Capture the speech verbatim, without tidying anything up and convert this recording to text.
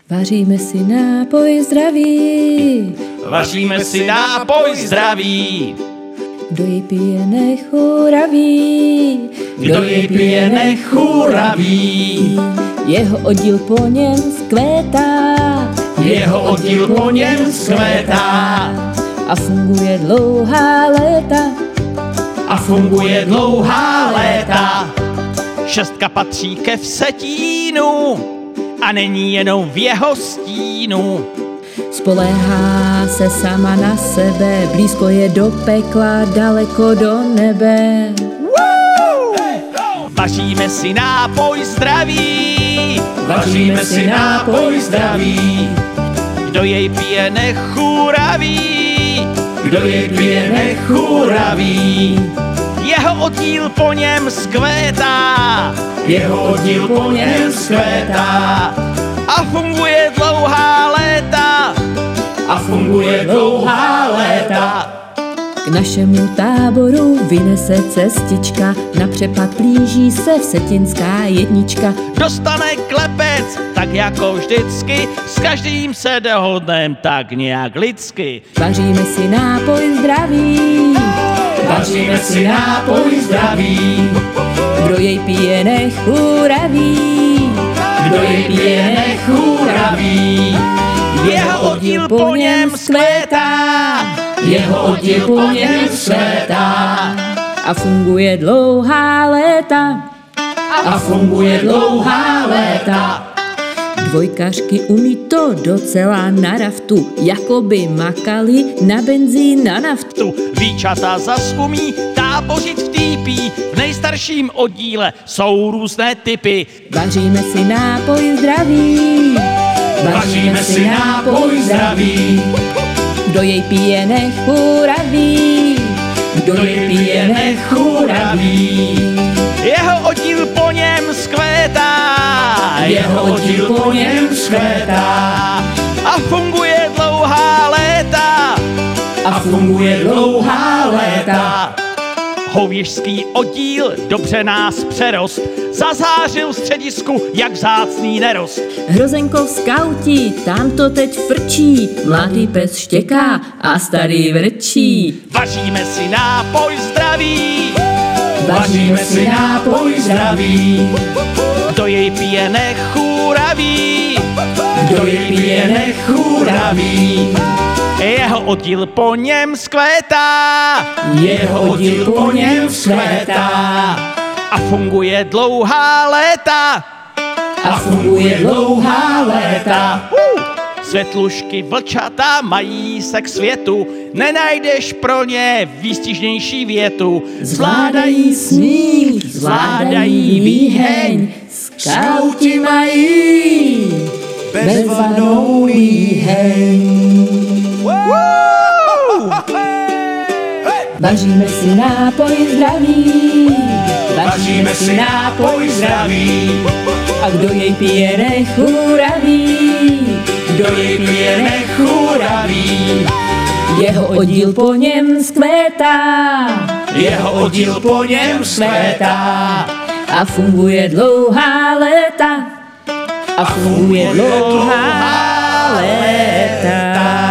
Vaříme si nápoj zdravý. Vaříme si nápoj zdravý. Kdo jej pije, nechuraví. Kdo jej pije, nechuraví. Jeho oddíl po něm zkvétá. Jeho oddíl po něm zkvétá. A funguje dlouhá léta. A funguje dlouhá léta. Šestka patří ke vsetínu a není jenom v jeho stínu. Spoléhá se sama na sebe, blízko je do pekla, daleko do nebe. Vaříme si nápoj zdravý. Vaříme si nápoj zdravý. Kdo jej pije, nechuraví. Kdo jej pije, nechuraví. Jeho oddíl po něm zkvétá. Jeho oddíl po něm zkvétá. A funguje dlouhá léta. A funguje dlouhá léta. K našemu táboru vynese cestička, na přepad blíží se vsetinská jednička. Dostane klepec, tak jako vždycky, s každým se dohodnem tak nějak lidsky. Vaříme si nápoj zdravý. Vaříme si nápoj zdravý. Kdo jej pije, nechuraví. Kdo jej pije, nechuraví. Jeho oddíl po něm zkvétá. Jeho oddíl po něm zkvétá. A funguje dlouhá léta. A funguje dlouhá léta. Dvojkařky umí to docela na raftu, jako by makali na benzín na naftu. Víčata zas umí tábořit v týpí, v nejstarším oddíle jsou různé typy. Vaříme si nápoj zdravý. Vaříme si nápoj zdravý. Kdo jej pije, nechuraví. Kdo jej pije, nechuraví. Jeho oddíl po něm zkvétá. Jeho oddíl po něm zkvétá. A funguje dlouhá léta. A funguje dlouhá léta. Hověžský oddíl dobře nás přerost. Zazářil v středisku jak vzácný nerost. Hrozenko v skauti, tam to teď frčí. Mladý pes štěká a starý vrčí. Vaříme si nápoj zdravý. Vaříme si nápoj zdravý. Kdo jej pije, nechuraví. Kdo jej pije, nechuraví. Jeho oddíl po něm zkvétá. Jeho oddíl po něm zkvétá. A funguje dlouhá léta. A funguje dlouhá léta. Uh! Světlušky vlčata mají se k světu, nenajdeš pro ně výstižnější větu. Zvládají sníh, zvládají výheň, skauti mají bezvadnou líheň. Vaříme si nápoj zdravý. Vaříme si nápoj zdravý. A kdo jej pije, nechuraví. Kdo jej pije, nechuraví. Jeho oddíl po něm zkvétá. Jeho oddíl po něm zkvétá. A funguje dlouhá léta. A funguje dlouhá léta.